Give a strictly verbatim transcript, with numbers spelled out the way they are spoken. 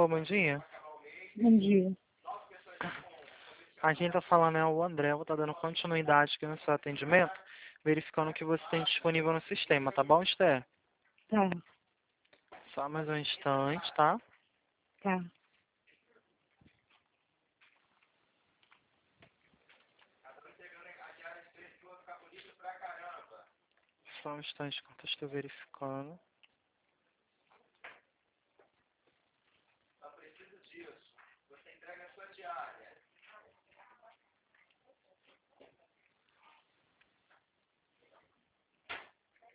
bom dia. Bom dia. A gente tá falando é o André, vou tá dando continuidade aqui no seu atendimento, verificando o que você tem disponível no sistema, tá bom, Esther? Tá, Só mais um instante, tá? tá. Só um instante enquanto eu estou verificando. Só preciso disso. Você entrega a sua diária.